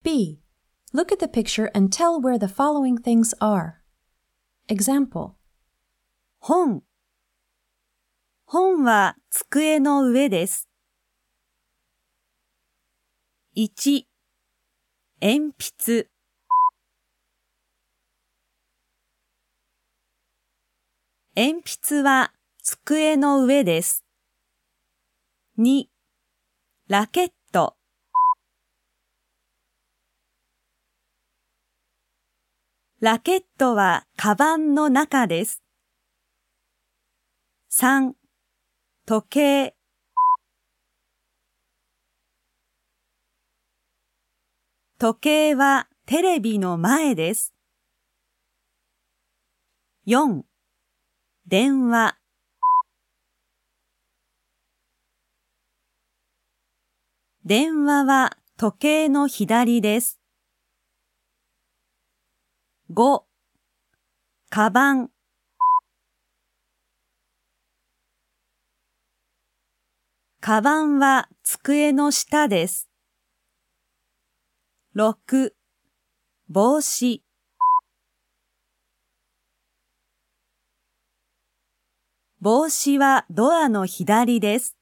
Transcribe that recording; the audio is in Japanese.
B. Look at the picture and tell where the following things are. Example. 本は机の上です。1、鉛筆。鉛筆は机の上です。2、ラケット。ラケットはカバンの中です。3、時計。時計はテレビの前です。4、電話。電話は時計の左です。5、カバン。カバンは机の下です。6、帽子。帽子はドアの左です。